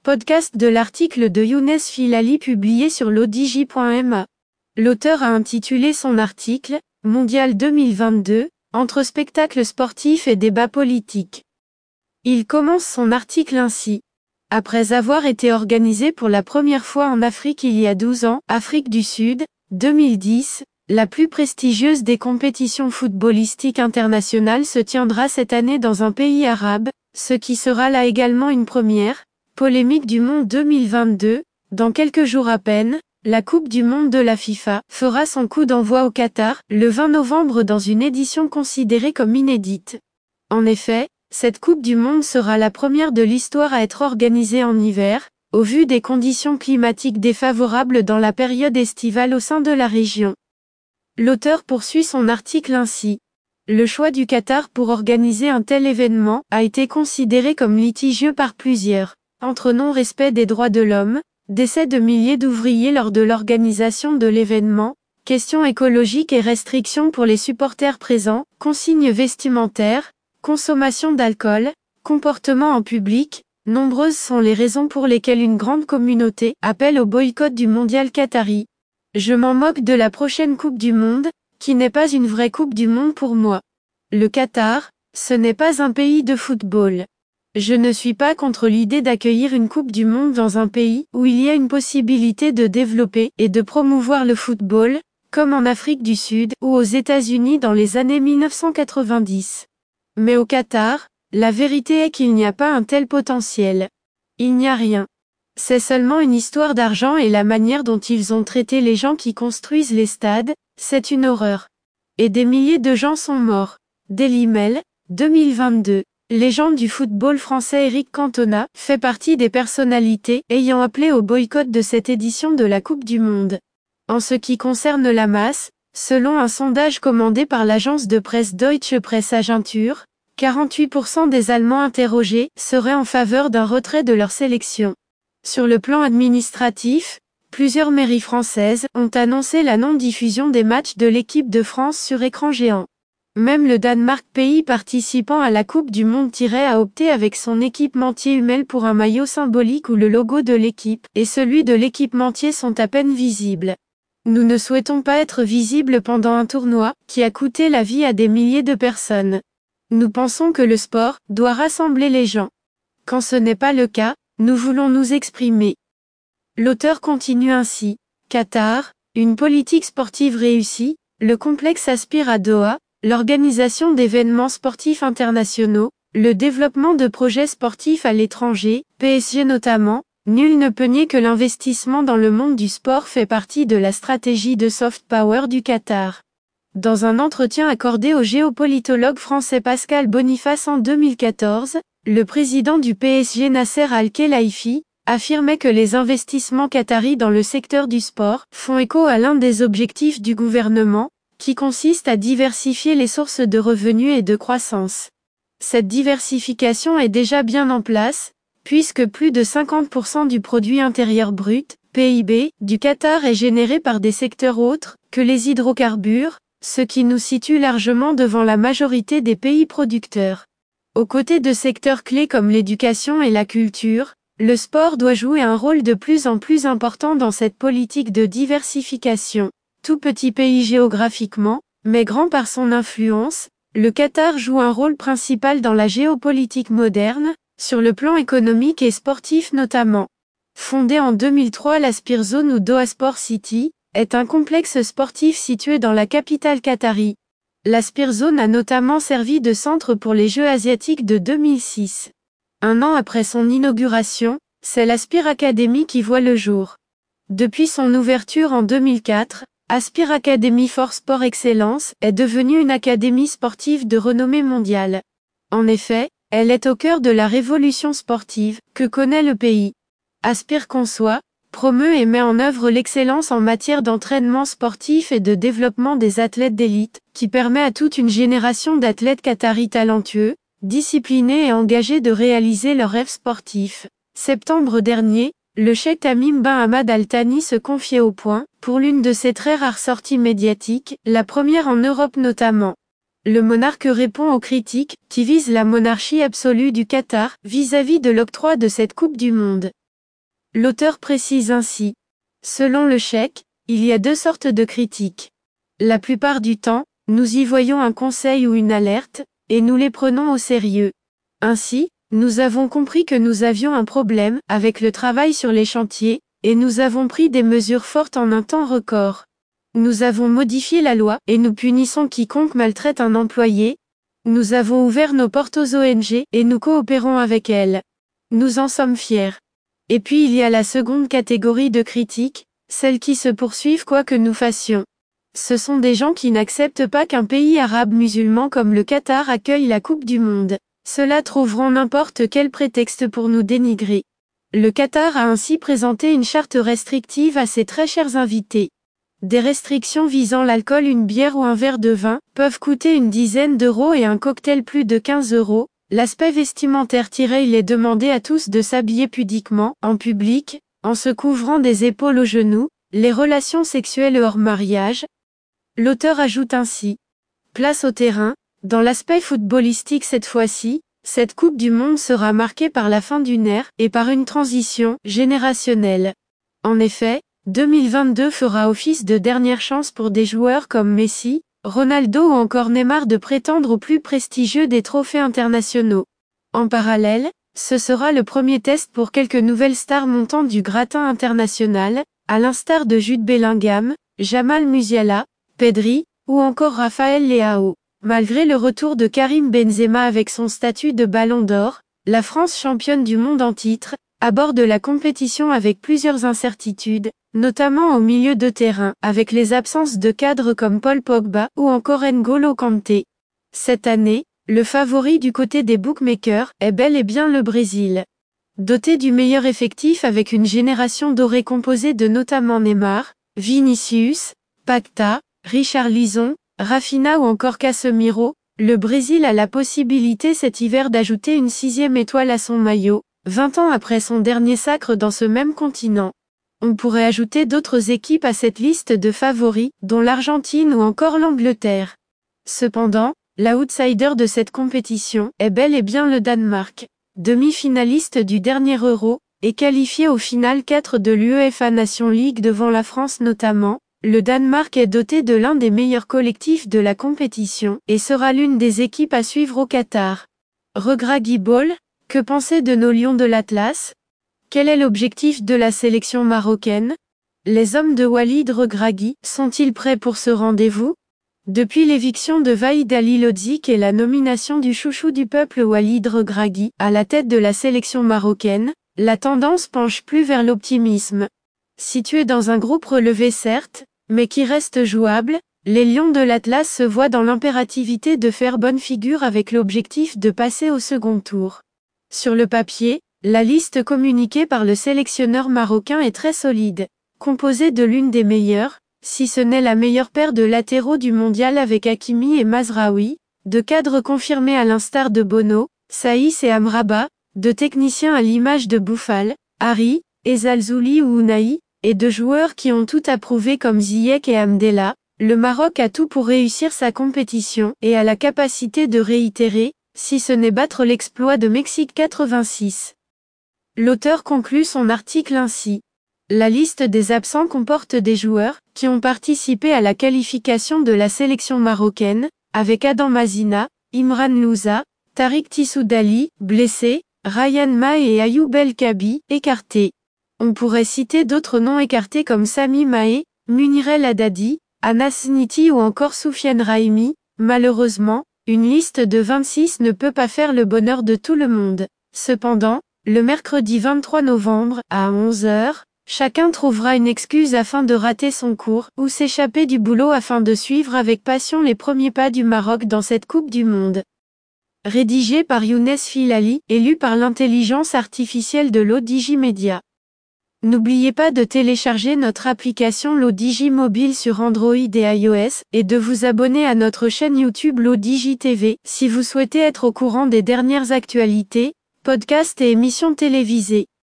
podcast de l'article de Younes Filali publié sur l'odj.ma. L'auteur a intitulé son article « Mondial 2022, entre spectacles sportifs et débats politiques ». Il commence son article ainsi. Après avoir été organisé pour la première fois en Afrique il y a 12 ans, Afrique du Sud, 2010, la plus prestigieuse des compétitions footballistiques internationales se tiendra cette année dans un pays arabe, ce qui sera là également une première. Polémique du monde 2022, dans quelques jours à peine, la Coupe du monde de la FIFA fera son coup d'envoi au Qatar, le 20 novembre dans une édition considérée comme inédite. En effet, cette Coupe du monde sera la première de l'histoire à être organisée en hiver, au vu des conditions climatiques défavorables dans la période estivale au sein de la région. L'auteur poursuit son article ainsi. Le choix du Qatar pour organiser un tel événement a été considéré comme litigieux par plusieurs, entre non-respect des droits de l'homme, décès de milliers d'ouvriers lors de l'organisation de l'événement, questions écologiques et restrictions pour les supporters présents, consignes vestimentaires, consommation d'alcool, comportement en public, nombreuses sont les raisons pour lesquelles une grande communauté appelle au boycott du mondial qatari. Je m'en moque de la prochaine Coupe du monde, qui n'est pas une vraie Coupe du monde pour moi. Le Qatar, ce n'est pas un pays de football. Je ne suis pas contre l'idée d'accueillir une Coupe du monde dans un pays où il y a une possibilité de développer et de promouvoir le football, comme en Afrique du Sud ou aux États-Unis dans les années 1990. Mais au Qatar, la vérité est qu'il n'y a pas un tel potentiel. Il n'y a rien. C'est seulement une histoire d'argent et la manière dont ils ont traité les gens qui construisent les stades, c'est une horreur. Et des milliers de gens sont morts. Daily Mail, 2022. Légende du football français Eric Cantona fait partie des personnalités ayant appelé au boycott de cette édition de la Coupe du monde. En ce qui concerne la masse, selon un sondage commandé par l'agence de presse Deutsche Presse-Agentur, 48% des Allemands interrogés seraient en faveur d'un retrait de leur sélection. Sur le plan administratif, plusieurs mairies françaises ont annoncé la non-diffusion des matchs de l'équipe de France sur écran géant. Même le Danemark, pays participant à la Coupe du monde, a opté avec son équipementier Hummel pour un maillot symbolique où le logo de l'équipe et celui de l'équipementier sont à peine visibles. Nous ne souhaitons pas être visibles pendant un tournoi qui a coûté la vie à des milliers de personnes. Nous pensons que le sport doit rassembler les gens. Quand ce n'est pas le cas, nous voulons nous exprimer. L'auteur continue ainsi. Qatar, une politique sportive réussie, le complexe aspire à Doha, l'organisation d'événements sportifs internationaux, le développement de projets sportifs à l'étranger, PSG notamment, nul ne peut nier que l'investissement dans le monde du sport fait partie de la stratégie de soft power du Qatar. Dans un entretien accordé au géopolitologue français Pascal Boniface en 2014, le président du PSG Nasser Al-Khelaifi affirmait que les investissements qataris dans le secteur du sport font écho à l'un des objectifs du gouvernement, qui consiste à diversifier les sources de revenus et de croissance. Cette diversification est déjà bien en place, puisque plus de 50% du produit intérieur brut, PIB, du Qatar est généré par des secteurs autres que les hydrocarbures, ce qui nous situe largement devant la majorité des pays producteurs. Aux côtés de secteurs clés comme l'éducation et la culture, le sport doit jouer un rôle de plus en plus important dans cette politique de diversification. Tout petit pays géographiquement, mais grand par son influence, le Qatar joue un rôle principal dans la géopolitique moderne, sur le plan économique et sportif notamment. Fondé en 2003, la Sphere Zone ou Doha Sport City est un complexe sportif situé dans la capitale qatari. La Sphere Zone a notamment servi de centre pour les Jeux asiatiques de 2006. Un an après son inauguration, c'est la Sphere Academy qui voit le jour. Depuis son ouverture en 2004, Aspire Academy for Sport Excellence est devenue une académie sportive de renommée mondiale. En effet, elle est au cœur de la révolution sportive que connaît le pays. Aspire conçoit, promeut et met en œuvre l'excellence en matière d'entraînement sportif et de développement des athlètes d'élite, qui permet à toute une génération d'athlètes qataris talentueux, disciplinés et engagés de réaliser leurs rêves sportifs. Septembre dernier, le cheikh Tamim bin Hamad Al Thani se confiait au Point, pour l'une de ses très rares sorties médiatiques, la première en Europe notamment. Le monarque répond aux critiques, qui visent la monarchie absolue du Qatar, vis-à-vis de l'octroi de cette Coupe du monde. L'auteur précise ainsi. Selon le Cheikh, il y a deux sortes de critiques. La plupart du temps, nous y voyons un conseil ou une alerte, et nous les prenons au sérieux. Ainsi, nous avons compris que nous avions un problème avec le travail sur les chantiers, et nous avons pris des mesures fortes en un temps record. Nous avons modifié la loi, et nous punissons quiconque maltraite un employé. Nous avons ouvert nos portes aux ONG, et nous coopérons avec elles. Nous en sommes fiers. Et puis il y a la seconde catégorie de critiques, celles qui se poursuivent quoi que nous fassions. Ce sont des gens qui n'acceptent pas qu'un pays arabe musulman comme le Qatar accueille la Coupe du Monde. Ceux-là trouveront n'importe quel prétexte pour nous dénigrer. Le Qatar a ainsi présenté une charte restrictive à ses très chers invités. Des restrictions visant l'alcool, une bière ou un verre de vin, peuvent coûter une dizaine d'euros et un cocktail plus de 15 euros. L'aspect vestimentaire il est demandé à tous de s'habiller pudiquement, en public, en se couvrant des épaules aux genoux, les relations sexuelles hors mariage. L'auteur ajoute ainsi. Place au terrain, dans l'aspect footballistique cette fois-ci, cette Coupe du Monde sera marquée par la fin d'une ère et par une transition générationnelle. En effet, 2022 fera office de dernière chance pour des joueurs comme Messi, Ronaldo ou encore Neymar de prétendre au plus prestigieux des trophées internationaux. En parallèle, ce sera le premier test pour quelques nouvelles stars montant du gratin international, à l'instar de Jude Bellingham, Jamal Musiala, Pedri, ou encore Raphaël Leao. Malgré le retour de Karim Benzema avec son statut de Ballon d'Or, la France championne du monde en titre, aborde la compétition avec plusieurs incertitudes, notamment au milieu de terrain, avec les absences de cadres comme Paul Pogba ou encore N'Golo Kanté. Cette année, le favori du côté des bookmakers est bel et bien le Brésil. Doté du meilleur effectif avec une génération dorée composée de notamment Neymar, Vinicius, Paquetá, Richarlison, Rafinha ou encore Casemiro, le Brésil a la possibilité cet hiver d'ajouter une 6e étoile à son maillot, 20 ans après son dernier sacre dans ce même continent. On pourrait ajouter d'autres équipes à cette liste de favoris, dont l'Argentine ou encore l'Angleterre. Cependant, l'outsider de cette compétition est bel et bien le Danemark, demi-finaliste du dernier Euro, et qualifié au final 4 de l'UEFA Nations League devant la France notamment. Le Danemark est doté de l'un des meilleurs collectifs de la compétition et sera l'une des équipes à suivre au Qatar. Regragui Ball, que penser de nos lions de l'Atlas? Quel est l'objectif de la sélection marocaine? Les hommes de Walid Regragui sont-ils prêts pour ce rendez-vous? Depuis l'éviction de Vahid Halilhodžić et la nomination du chouchou du peuple Walid Regragui à la tête de la sélection marocaine, la tendance penche plus vers l'optimisme. Situé dans un groupe relevé certes, mais qui reste jouable, les Lions de l'Atlas se voient dans l'impérativité de faire bonne figure avec l'objectif de passer au second tour. Sur le papier, la liste communiquée par le sélectionneur marocain est très solide, composée de l'une des meilleures, si ce n'est la meilleure paire de latéraux du mondial avec Hakimi et Mazraoui, de cadres confirmés à l'instar de Bono, Saïs et Amrabat, de techniciens à l'image de Boufal, Harry, Ezalzouli ou Ounahi, et de joueurs qui ont tout approuvé comme Ziyech et Hamdallah. Le Maroc a tout pour réussir sa compétition et a la capacité de réitérer, si ce n'est battre l'exploit de Mexique 86. L'auteur conclut son article ainsi. La liste des absents comporte des joueurs qui ont participé à la qualification de la sélection marocaine, avec Adam Mazina, Imran Louza, Tariq Tissoudali, blessé, Ryan Mahe et Ayoub El Kabi, écartés. On pourrait citer d'autres noms écartés comme Sami Mahe, Munirel Haddadi, Anas Niti ou encore Soufiane Raimi. Malheureusement, une liste de 26 ne peut pas faire le bonheur de tout le monde. Cependant, le mercredi 23 novembre, à 11h, chacun trouvera une excuse afin de rater son cours ou s'échapper du boulot afin de suivre avec passion les premiers pas du Maroc dans cette Coupe du Monde. Rédigé par Younes Filali et lu par l'intelligence artificielle de l'ODJ Media. N'oubliez pas de télécharger notre application l'ODJ Mobile sur Android et iOS, et de vous abonner à notre chaîne YouTube l'ODJ TV, si vous souhaitez être au courant des dernières actualités, podcasts et émissions télévisées.